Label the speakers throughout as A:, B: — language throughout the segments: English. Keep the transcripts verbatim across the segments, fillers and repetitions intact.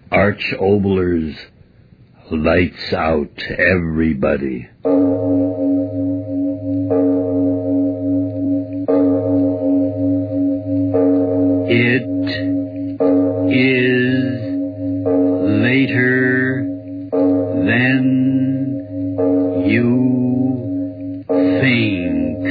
A: Arch Oboler's Lights Out, everybody. It is later than you think.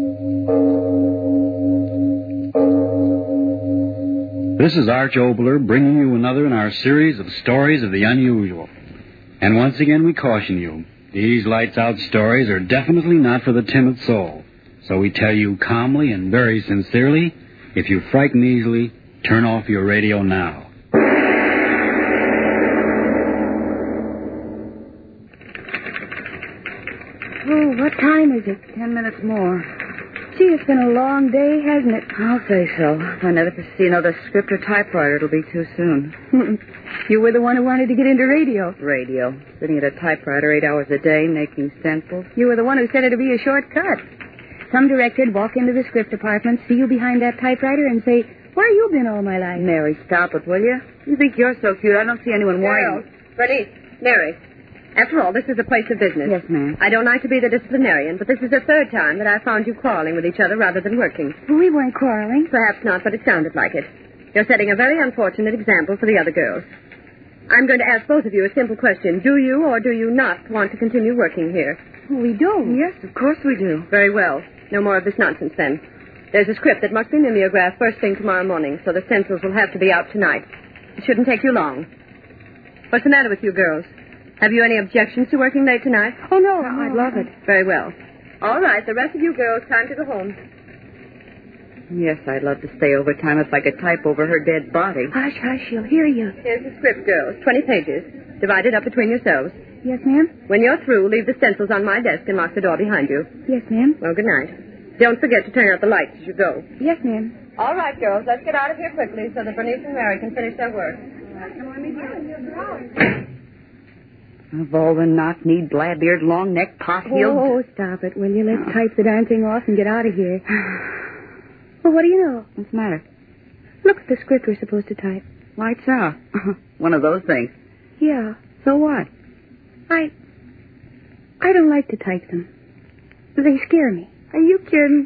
A: This is Arch Oboler bringing you another in our series of stories of the unusual. And once again we caution you, these lights out stories are definitely not for the timid soul. So we tell you calmly and very sincerely, if you frighten easily, turn off your radio now.
B: Oh, what time is it?
C: Ten minutes more.
B: Gee, it's been a long day, hasn't it?
C: I'll say so. If I never see another script or typewriter, it'll be too soon.
B: You were the one who wanted to get into radio.
C: Radio. Sitting at a typewriter eight hours a day, making stencils.
B: You were the one who said it'd be a shortcut. Some director'd walk into the script department, see you behind that typewriter, and say, where you been all my life?
C: Mary, stop it, will you? You think you're so cute, I don't see anyone
D: Girls,
C: whining.
D: Bernice, Mary. After all, this is a place of business.
C: Yes, ma'am.
D: I don't like to be the disciplinarian, but this is the third time that I found you quarreling with each other rather than working.
B: We weren't quarreling.
D: Perhaps not, but it sounded like it. You're setting a very unfortunate example for the other girls. I'm going to ask both of you a simple question. Do you or do you not want to continue working here?
B: We do.
C: Yes, of course we do.
D: Very well. No more of this nonsense, then. There's a script that must be mimeographed first thing tomorrow morning, so the stencils will have to be out tonight. It shouldn't take you long. What's the matter with you girls? Have you any objections to working late tonight?
B: Oh, no,
C: No,
B: no.
C: I'd love it.
D: Very well. All right, the rest of you girls, time to go home.
C: Yes, I'd love to stay overtime if I could type over her dead body.
B: Hush, hush, she'll hear you.
D: Here's the script, girls. Twenty pages. Divided up between yourselves.
B: Yes, ma'am?
D: When you're through, leave the stencils on my desk and lock the door behind you.
B: Yes, ma'am.
D: Well, good night. Don't forget to turn out the lights as you go.
B: Yes, ma'am.
D: All right, girls, let's get out of here quickly so that Bernice and Mary can finish their work.
C: Of all the knock-kneed, blab-eared, long-necked, pot-heeled...
B: Oh, stop it, will you? Let's type the darn thing off and get out of here. Well, what do you know?
C: What's the matter?
B: Look at the script we're supposed to type.
C: Lights out. One of those things.
B: Yeah.
C: So what?
B: I... I don't like to type them. They scare me.
C: Are you kidding?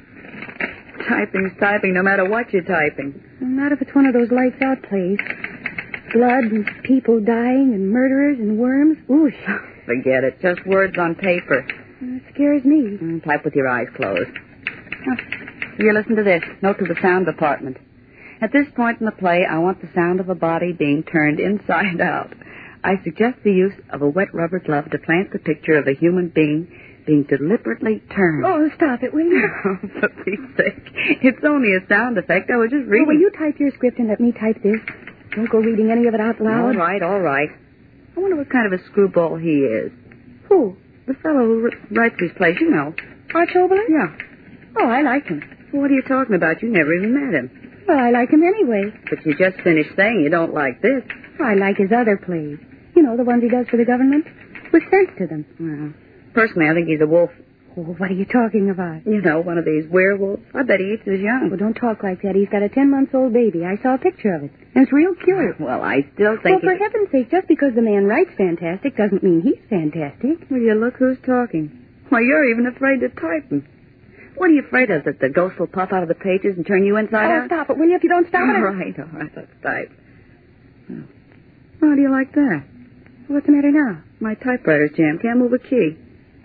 C: Typing's typing no matter what you're typing.
B: Not if it's one of those lights-out plays. Blood and people dying and murderers and worms. Ooh,
C: Forget it. Just words on paper.
B: it scares me.
C: Mm, type with your eyes closed. Oh, here, listen to this. Note to the sound department. At this point in the play, I want the sound of a body being turned inside out. I suggest the use of a wet rubber glove to plant the picture of a human being being deliberately turned.
B: Oh, stop it, will you?
C: For Pete's sake. It's only a sound effect. I was just reading.
B: Oh, will you type your script and let me type this? Don't go reading any of it out loud.
C: All right, all right. I wonder what kind of a screwball he is.
B: Who?
C: The fellow who writes these plays, you know.
B: Arch Oboler?
C: Yeah.
B: Oh, I like him.
C: Well, what are you talking about? You never even met him.
B: Well, I like him anyway.
C: But you just finished saying you don't like this.
B: I like his other plays. You know, the ones he does for the government. With sense to them.
C: Well, personally, I think he's a wolf.
B: Oh, what are you talking about?
C: You know, one of these werewolves. I bet he eats his young.
B: Well, don't talk like that. He's got a ten-month-old baby. I saw a picture of it. And it's real cute.
C: Well, I still
B: Well,
C: think
B: for
C: he...
B: heaven's sake, just because the man writes fantastic doesn't mean he's fantastic.
C: Will you look who's talking? Why, you're even afraid to type him. What are you afraid of, that the ghost will pop out of the pages and turn you inside
B: Oh,
C: out?
B: stop it, will you? If you don't stop it...
C: All right, all right, let's type. Oh. How do you like that?
B: What's the matter now?
C: My typewriter's jammed. Can't move a key.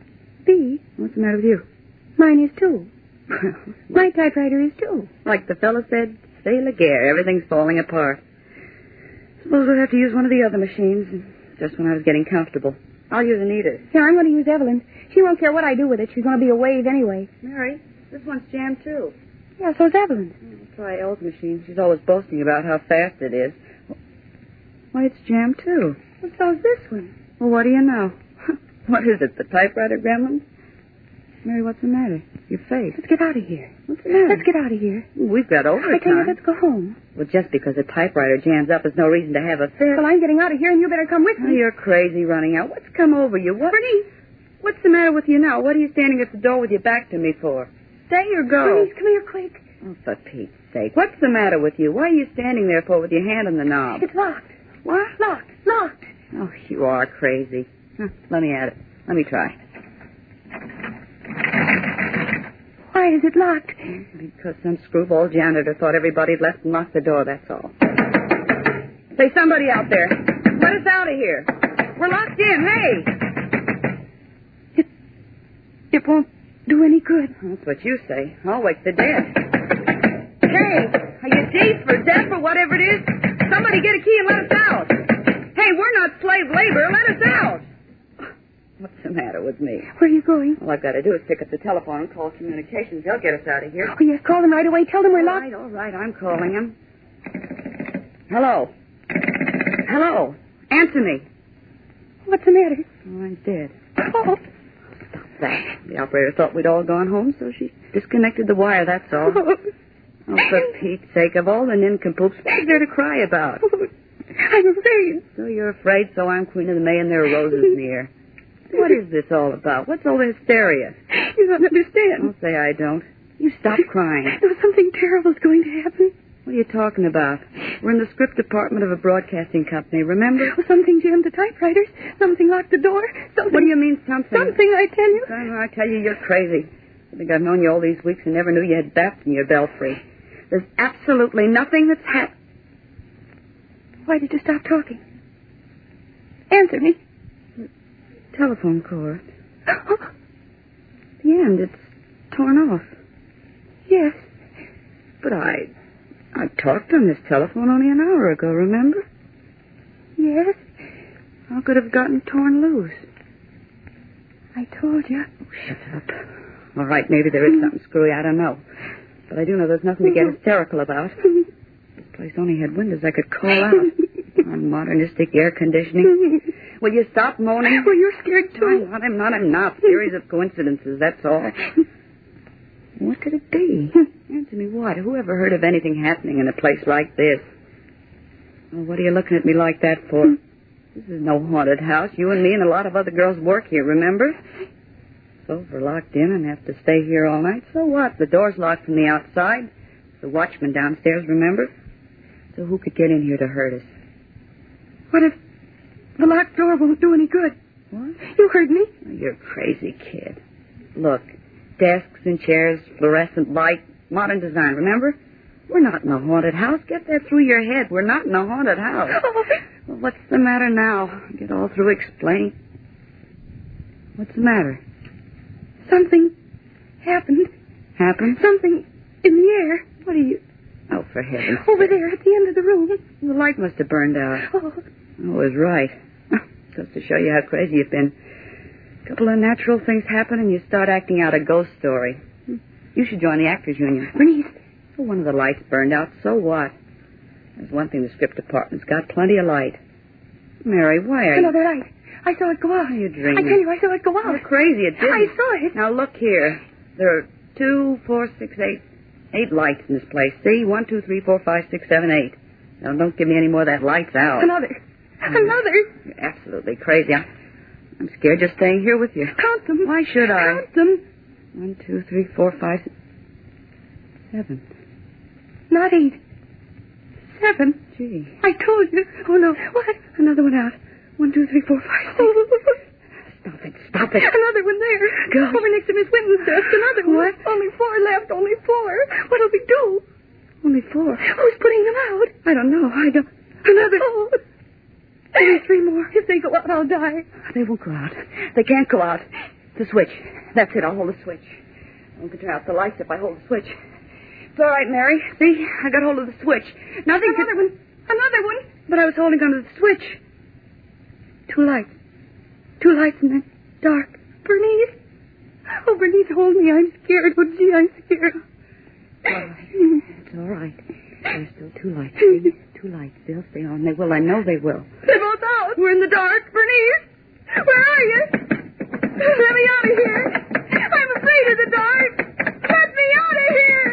B: B?
C: What's the matter with you?
B: Mine is too. My typewriter is too.
C: Like the fella said, c'est la guerre. Everything's falling apart. Suppose we'll have to use one of the other machines, just when I was getting comfortable. I'll use Anita's.
B: Here, I'm going to use Evelyn's. She won't care what I do with it. She's going to be a wave anyway.
C: Mary, this one's jammed, too.
B: Yeah, so's Evelyn's.
C: I'll try Elle's machine. She's always boasting about how fast it is. Why, it's jammed, too.
B: Well, so's this one.
C: Well, what do you know? What is it, the typewriter gremlin? Mary, what's the matter? Your face.
B: Let's get out of here.
C: What's the matter?
B: Let's get out of here.
C: We've got overtime.
B: I tell you, let's go home.
C: Well, just because a typewriter jams up is no reason to have a fit.
B: Well, I'm getting out of here, and you better come with
C: Oh,
B: me.
C: you're crazy running out. What's come over you? What?
B: Bernice!
C: What's the matter with you now? What are you standing at the door with your back to me for? Stay or go?
B: Bernice, come here quick.
C: Oh, for Pete's sake. What's the matter with you? What are you standing there for with your hand on the knob?
B: It's locked.
C: What?
B: Locked. Locked.
C: Oh, you are crazy. Huh, let me at it. Let me try.
B: Why is it locked?
C: Because some screwball janitor thought everybody had left and locked the door, that's all. Say, somebody out there, let us out of here. We're locked in, hey!
B: It, it won't do any good.
C: That's what you say. I'll wake the dead. Hey, are you deaf or deaf or whatever it is? Somebody get a key and let us out. Hey, we're not slave labor. Let us out. What's the matter with me?
B: Where are you going?
C: All I've got to do is pick up the telephone and call communications. They'll get us out of here.
B: Oh, yes, call them right away. Tell them we're
C: All
B: locked.
C: right, all right, I'm calling him. Hello. Hello. Answer me.
B: What's the matter?
C: Oh, I'm dead.
B: Oh.
C: Stop that. The operator thought we'd all gone home, so she disconnected the wire, that's all. Oh, for Pete's sake, of all the nincompoops, what's there to cry about?
B: I'm afraid.
C: So you're afraid, so I'm Queen of the May and there are roses in the air. What is this all about? What's all the hysteria?
B: You don't understand.
C: Don't say I don't. You stop crying.
B: No, something terrible's going to happen.
C: What are you talking about? We're in the script department of a broadcasting company, remember?
B: Oh, something jammed the typewriters. Something locked the door. Something...
C: What do you mean, something?
B: Something, I tell you.
C: I tell you, you're crazy. I think I've known you all these weeks and never knew you had bats in your belfry. There's absolutely nothing that's happened.
B: Why did you stop talking? Answer me.
C: Telephone cord. The end, it's torn off.
B: Yes.
C: But I... I talked on this telephone only an hour ago, remember?
B: Yes.
C: How could it have gotten torn loose?
B: I told you.
C: Oh, shut up. All right, maybe there is something screwy, I don't know. But I do know there's nothing to get hysterical about. This place only had windows I could call out. On modernistic air conditioning. Will you stop moaning?
B: Well, you're scared, too.
C: I'm not, I'm not, I'm not. Series of coincidences, that's all. What could it be? Answer me what? Who ever heard of anything happening in a place like this? Well, what are you looking at me like that for? This is no haunted house. You and me and a lot of other girls work here, remember? So if we're locked in and have to stay here all night, so what? The door's locked from the outside. The watchman downstairs, remember? So who could get in here to hurt us?
B: What if the locked door won't do any good?
C: What?
B: You heard me.
C: Oh, you're a crazy kid. Look, desks and chairs, fluorescent light, modern design, remember? We're not in a haunted house. Get that through your head. We're not in a haunted house.
B: Oh.
C: Well, what's the matter now? Get all through explain. What's the matter?
B: Something happened.
C: Happened?
B: Something in the air. What are you...
C: Oh, for heaven's sake.
B: Over there at the end of the room.
C: The light must have burned out.
B: Oh.
C: I was right. Just to show you how crazy you've been. A couple of natural things happen and you start acting out a ghost story. You should join the Actors Union.
B: Bernice.
C: Well, one of the lights burned out, so what? There's one thing the script department's got, plenty of light. Mary, why are you...
B: Another light. I saw it go out.
C: You're dreaming.
B: I tell you, I saw it go out.
C: You're crazy, it didn't.
B: I saw it.
C: Now, look here. There are two, four, six, eight, eight lights in this place. See? One, two, three, four, five, six, seven, eight. Now, don't give me any more of that lights out.
B: Another. Another.
C: You're absolutely crazy. I'm, I'm scared just staying here with you.
B: Count them.
C: Why should I?
B: Count them.
C: One, two, three, four, five, six, seven.
B: Not eight. Seven.
C: Gee.
B: I told you. Oh, no. What?
C: Another one out. One, two, three, four, five, six. Stop it. Stop it.
B: Another one there.
C: Go.
B: Over next to Miss Winton's desk. Another one.
C: What?
B: Only four left. Only four. What'll we do?
C: Only four.
B: Who's putting them out?
C: I don't know. I don't...
B: Another. Oh.
C: Only three more.
B: If they go out, I'll die.
C: They won't go out. They can't go out. The switch. That's it. I'll hold the switch. I can turn out the lights if I hold the switch. It's all right, Mary. See? I got hold of the switch. Nothing
B: Another
C: could...
B: one. Another one.
C: But I was holding onto the switch. Two lights. Two lights in the dark.
B: Bernice. Oh, Bernice, hold me. I'm scared. Oh, gee, I'm scared.
C: All right. It's all right. There's still two lights. See? Two lights. They'll stay on. They will. I know they will.
B: They're both out. We're in the dark. Bernice, where are you? Let me out of here. I'm afraid of the dark. Let me out of here.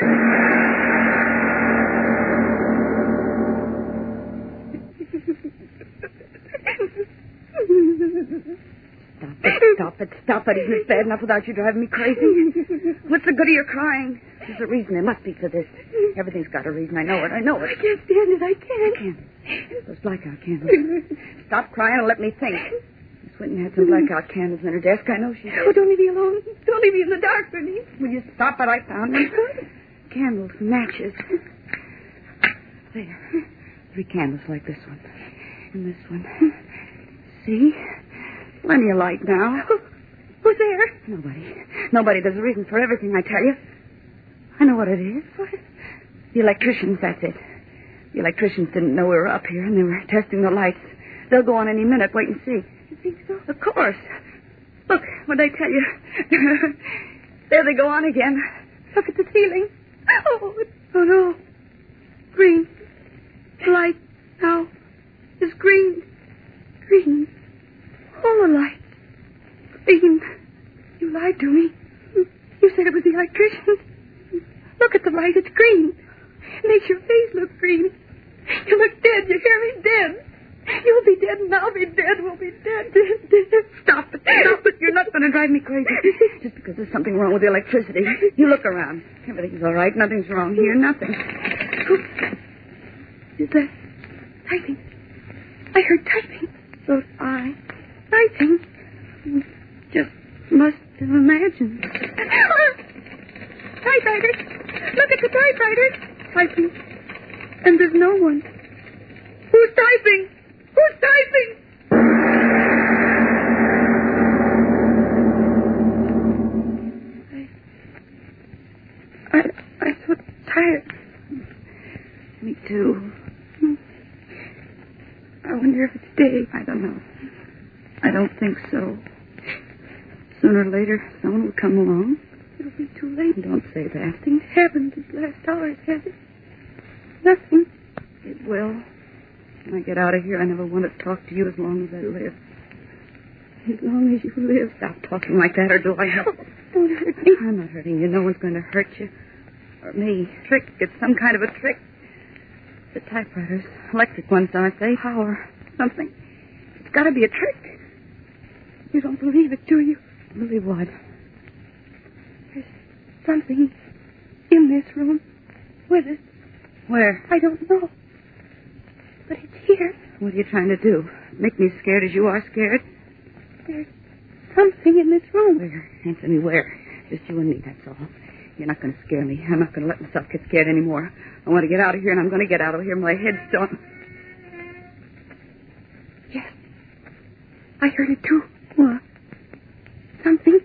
C: Stop it. Stop it. Stop it. Isn't it bad enough without you driving me crazy? What's the good of your crying? There's a reason there must be for this. Everything's got a reason. I know it. I know it.
B: I can't stand it. I can't.
C: I can't. Those blackout candles. Stop crying and let me think. Miss Winton had some blackout candles in her desk. I know she did.
B: Oh, don't leave me alone. Don't leave me in the dark, Bernice.
C: Will you stop it? I found them. Candles, matches. There. Three candles like this one. And this one. See? Plenty of light now.
B: Who's there?
C: Nobody. Nobody. There's a reason for everything, I tell you. I know what it is.
B: What?
C: The electricians, that's it. The electricians didn't know we were up here, and they were testing the lights. They'll go on any minute. Wait and see.
B: You think so?
C: Of course. Look, what'd I tell you? There they go on again.
B: Look at the ceiling. Oh, oh no. Green. The light now is green. Green. All the light. Green. You lied to me. You said it was the electrician. Look at the light. It's green. It makes your face look green. You look dead. You hear me? Dead. You'll be dead and I'll be dead. We'll be dead. Dead, dead.
C: Stop it. Stop it. You're not going to drive me crazy. Just because there's something wrong with the electricity. You look around. Everything's all right. Nothing's wrong here. Nothing.
B: Is that typing? I heard typing.
C: So did I.
B: Typing?
C: Just must have imagined.
B: Typewriters. Look at the typewriters. Typing. And there's no one. Who's typing? Who's typing? I, I, I'm so tired.
C: Me too.
B: I wonder if it's day.
C: I don't know. I don't think so. Sooner or later, someone will come along.
B: It'll be too late.
C: Don't say that.
B: Nothing's happened these last hours, has it? Nothing.
C: It will. When I get out of here, I never want to talk to you as long as I live.
B: As long as you live.
C: Stop talking like that, or do I have...
B: Oh, don't hurt me.
C: I'm not hurting you. No one's going to hurt you. Or me. Trick. It's some kind of a trick. The typewriters. Electric ones, aren't they? Power. Something. It's got to be a trick.
B: You don't believe it, do you?
C: Believe what?
B: There's something in this room with us.
C: Where?
B: I don't know. But it's here.
C: What are you trying to do? Make me scared as you are scared?
B: There's something in this room.
C: Where? Answer me where? Just you and me, that's all. You're not going to scare me. I'm not going to let myself get scared anymore. I want to get out of here, and I'm going to get out of here. My head's still...
B: Yes. I heard it, too.
C: What?
B: Something.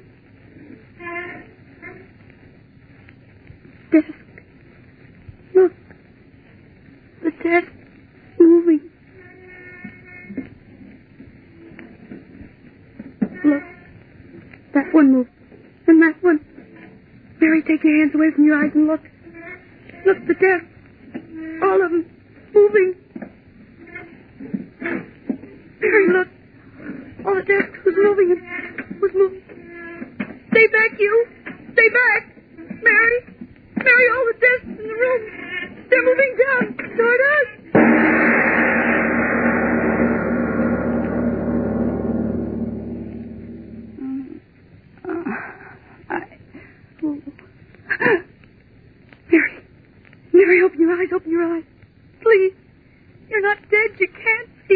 B: Desk. Look. The desk moving. Look. That one moved. And that one. Mary, take your hands away from your eyes and look. Look, the desk. All of them. Moving. Mary, look. All the desk was moving and was moving. Stay back, you. Stay back. Mary. Mary, all the desks in the room. They're moving down toward us. Mary. Mary, open your eyes. Open your eyes. Please. You're not dead. You can't see.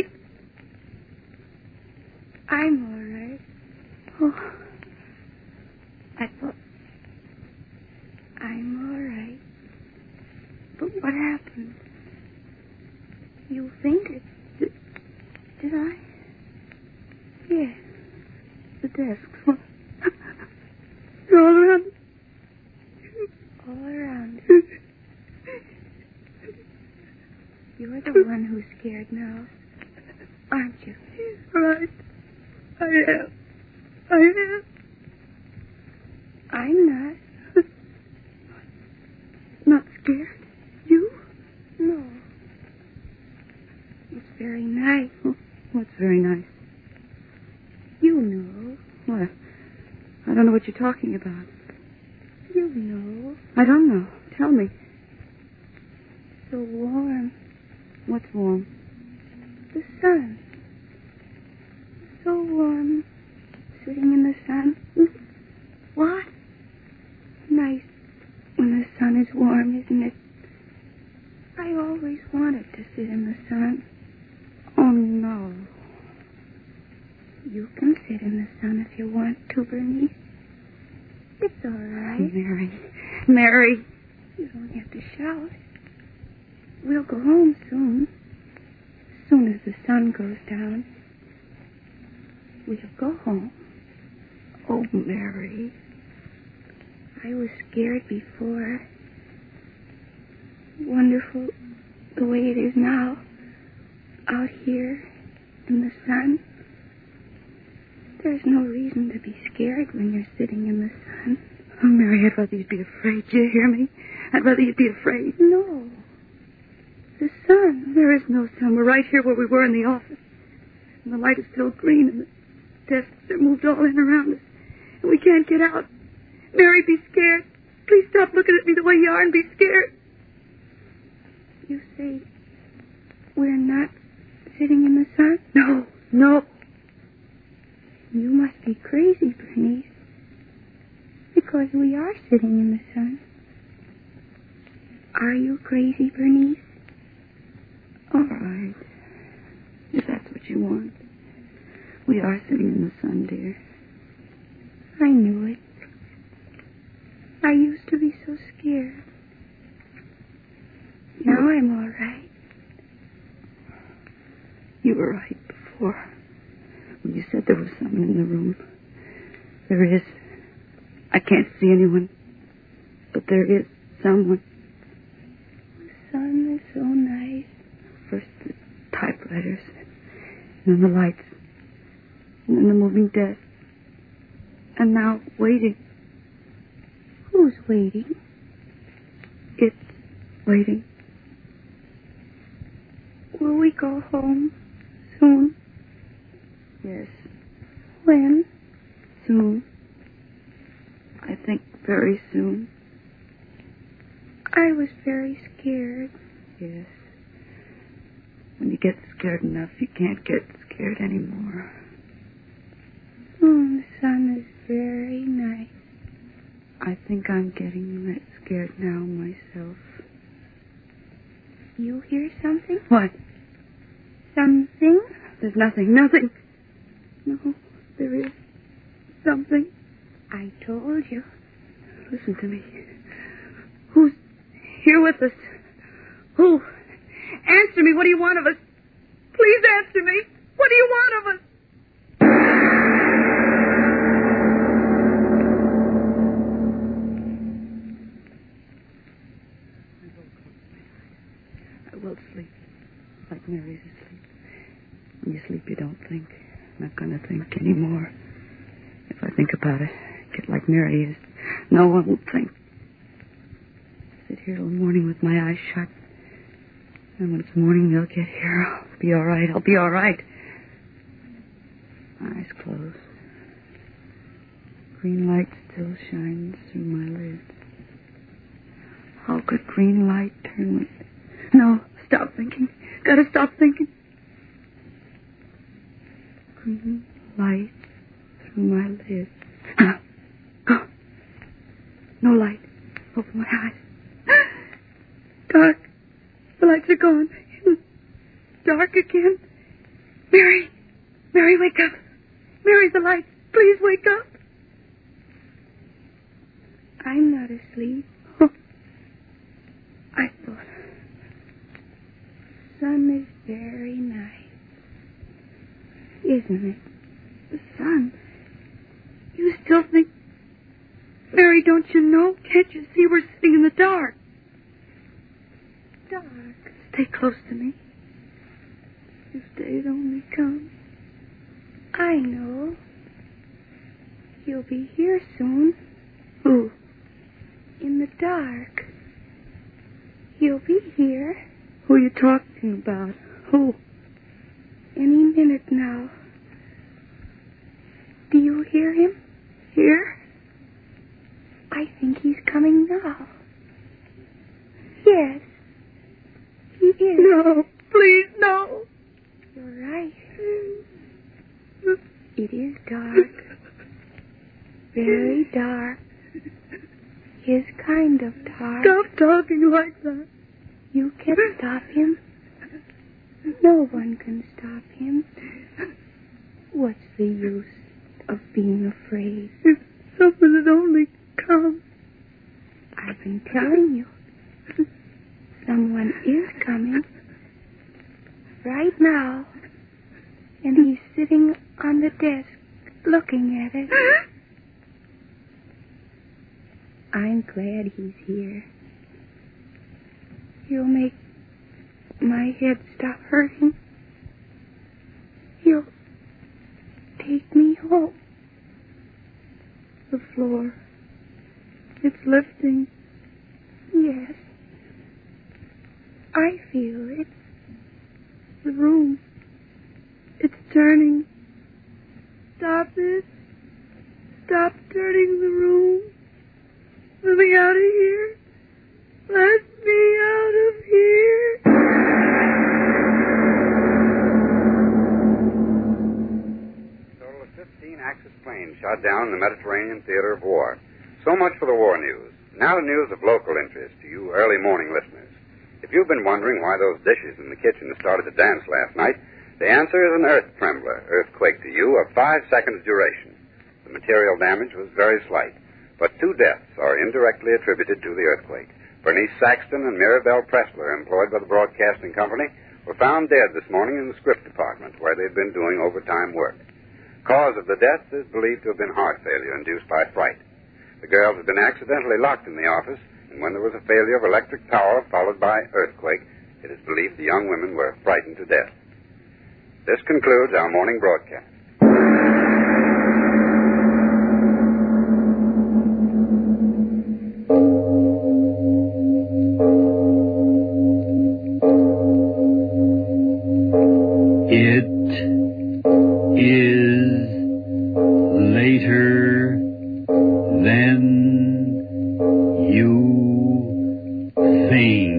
B: I'm all right. Oh. I thought... I'm all right. But what happened? You fainted. Did, did I? Yes. The desks. They're all around. All around. You're the one who's scared now, aren't you? Right. I am. I am. I'm not. Not scared? You? No. It's very nice.
C: What's very nice?
B: You know.
C: What? I don't know what you're talking about.
B: You know.
C: I don't know. Tell me.
B: So warm.
C: What's warm?
B: The sun. So warm. Sitting in the sun. What? Nice when the sun is warm, isn't it? You can sit in the sun if you want to, Bernice. It's all right.
C: Mary. Mary.
B: You don't have to shout. We'll go home soon. As soon as the sun goes down. We'll go home.
C: Oh, Mary.
B: I was scared before. Wonderful the way it is now. Out here in the sun. There's no reason to be scared when you're sitting in the sun.
C: Oh, Mary, I'd rather you'd be afraid. Do you hear me? I'd rather you'd be afraid.
B: No. The sun.
C: There is no sun. We're right here where we were in the office. And the light is still green, and the desks are moved all in around us. And we can't get out. Mary, be scared. Please stop looking at me the way you are and be scared.
B: You say we're not sitting in the sun?
C: No, no.
B: You must be crazy, Bernice. Because we are sitting in the sun. Are you crazy, Bernice?
C: All right. If that's what you want. We are sitting in the sun, dear.
B: I knew it. I used to be so scared. Now I'm all right.
C: You were right before. When you said there was someone in the room. There is. I can't see anyone. But there is someone.
B: The sun is so nice.
C: First the typewriters. And then the lights. And then the moving desk. And now waiting.
B: Who's waiting?
C: It's waiting.
B: Will we go home soon?
C: Yes.
B: When?
C: Soon. I think very soon.
B: I was very scared.
C: Yes. When you get scared enough, you can't get scared anymore.
B: Mm, the sun is very nice.
C: I think I'm getting that scared now myself.
B: You hear something?
C: What?
B: Something?
C: There's nothing, nothing. No, there is something.
B: I told you.
C: Listen to me. Who's here with us? Who? Answer me. What do you want of us? Please answer me. What do you want of us? I will sleep. Like Mary's asleep. When you sleep, you don't think. I'm not going to think anymore. If I think about it, get like Mary is. No one will think. Sit here till morning with my eyes shut. And when it's morning, they'll get here. I'll be all right. I'll be all right. Eyes closed. Green light still shines through my lids. How could green light turn me? No, stop thinking. Gotta stop thinking. Green light through my lids. Oh. No light. Open my eyes. Dark. The lights are gone. Dark again. Mary. Mary, wake up. Mary, the lights. Please wake up.
B: I'm not asleep.
C: Oh. I thought.
B: Sun is very nice. Isn't it?
C: The sun. You still think... Mary, don't you know? Can't you see we're sitting in the dark?
B: Dark.
C: Stay close to me. If day'd only come.
B: I know. He'll be here soon.
C: Who?
B: In the dark. He'll be here.
C: Who are you talking about? Who?
B: Any minute now. Do you hear him?
C: Here?
B: I think he's coming now. Yes. He is.
C: No, please, no.
B: You're right. It is dark. Very dark. His kind of dark.
C: Stop talking like that.
B: You can't stop him. No one can stop him. What's the use of being afraid? If someone had only come. I've been telling you. Someone is coming. Right now. And he's sitting on the desk, looking at it. I'm glad he's here. He'll make my head stop hurting. He'll take me home. The floor, it's lifting. Yes. I feel it. The room, it's turning. Stop it. Stop turning the room. Let me out of here. Let me out of here.
E: Total of fifteen Axis planes shot down in the Mediterranean theater of war. So much for the war news. Now news of local interest to you early morning listeners. If you've been wondering why those dishes in the kitchen started to dance last night, the answer is an earth trembler, earthquake to you, of five seconds duration. The material damage was very slight, but two deaths are indirectly attributed to the earthquake. Bernice Saxton and Mirabelle Pressler, employed by the broadcasting company, were found dead this morning in the script department, where they'd been doing overtime work. Cause of the death is believed to have been heart failure induced by fright. The girls had been accidentally locked in the office, and when there was a failure of electric power followed by earthquake, it is believed the young women were frightened to death. This concludes our morning broadcast.
A: It is later than you think.